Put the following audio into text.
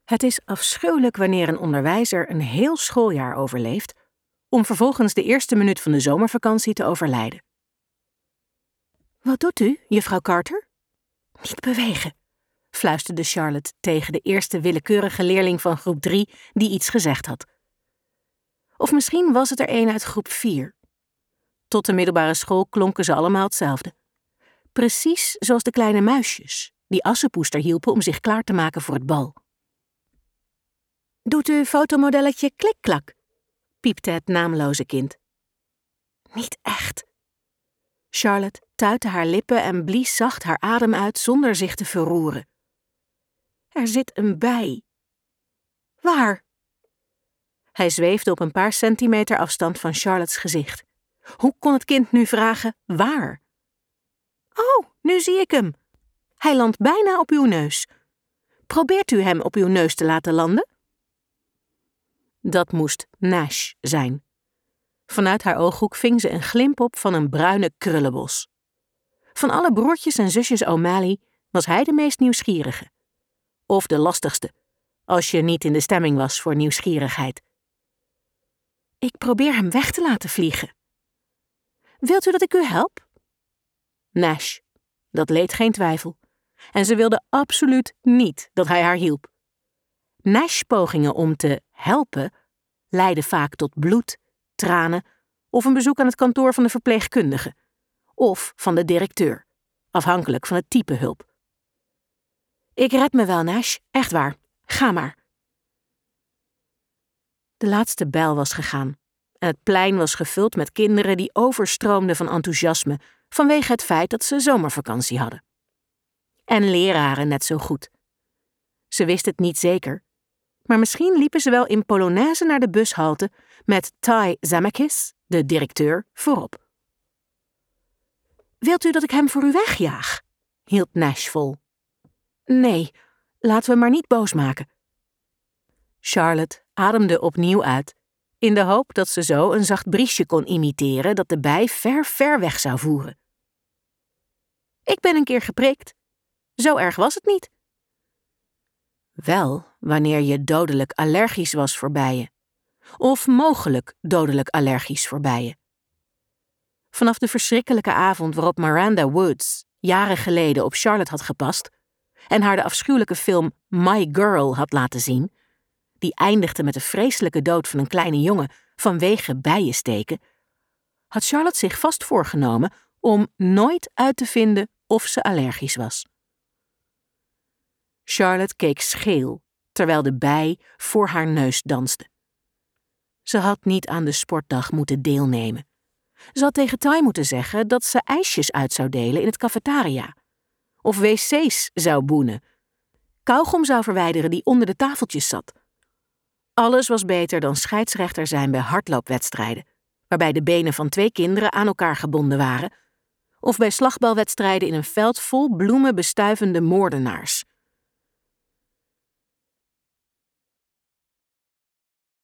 Het is afschuwelijk wanneer een onderwijzer een heel schooljaar overleeft, om vervolgens de eerste minuut van de zomervakantie te overlijden. Wat doet u, juffrouw Carter? Niet bewegen, fluisterde Charlotte tegen de eerste willekeurige leerling van groep 3 die iets gezegd had. Of misschien was het er een uit groep 4. Tot de middelbare school klonken ze allemaal hetzelfde. Precies zoals de kleine muisjes, die Assepoester hielpen om zich klaar te maken voor het bal. Doet u fotomodelletje klikklak? Piepte het naamloze kind. Niet echt. Charlotte tuitte haar lippen en blies zacht haar adem uit zonder zich te verroeren. Er zit een bij. Waar? Hij zweefde op een paar centimeter afstand van Charlotte's gezicht. Hoe kon het kind nu vragen waar? Oh, nu zie ik hem. Hij landt bijna op uw neus. Probeert u hem op uw neus te laten landen? Dat moest Nash zijn. Vanuit haar ooghoek ving ze een glimp op van een bruine krullenbos. Van alle broertjes en zusjes O'Malley was hij de meest nieuwsgierige. Of de lastigste, als je niet in de stemming was voor nieuwsgierigheid. Ik probeer hem weg te laten vliegen. Wilt u dat ik u help? Nash, dat leed geen twijfel. En ze wilde absoluut niet dat hij haar hielp. Nash' pogingen om te helpen leidden vaak tot bloed, tranen of een bezoek aan het kantoor van de verpleegkundige of van de directeur, afhankelijk van het type hulp. Ik red me wel, Nash, echt waar. Ga maar. De laatste bel was gegaan en het plein was gevuld met kinderen die overstroomden van enthousiasme vanwege het feit dat ze zomervakantie hadden. En leraren net zo goed. Ze wisten het niet zeker, maar misschien liepen ze wel in Polonaise naar de bushalte met Ty Zamakis, de directeur, voorop. Wilt u dat ik hem voor u wegjaag? Hield Nash vol. Nee, laten we hem maar niet boos maken. Charlotte ademde opnieuw uit, in de hoop dat ze zo een zacht briesje kon imiteren dat de bij ver weg zou voeren. Ik ben een keer geprikt. Zo erg was het niet. Wel wanneer je dodelijk allergisch was voor bijen. Of mogelijk dodelijk allergisch voor bijen. Vanaf de verschrikkelijke avond waarop Miranda Woods jaren geleden op Charlotte had gepast en haar de afschuwelijke film My Girl had laten zien, die eindigde met de vreselijke dood van een kleine jongen vanwege bijensteken, had Charlotte zich vast voorgenomen om nooit uit te vinden of ze allergisch was. Charlotte keek scheel, terwijl de bij voor haar neus danste. Ze had niet aan de sportdag moeten deelnemen. Ze had tegen Ty moeten zeggen dat ze ijsjes uit zou delen in het cafetaria. Of wc's zou boenen. Kauwgom zou verwijderen die onder de tafeltjes zat. Alles was beter dan scheidsrechter zijn bij hardloopwedstrijden, waarbij de benen van 2 kinderen aan elkaar gebonden waren, of bij slagbalwedstrijden in een veld vol bloemenbestuivende moordenaars,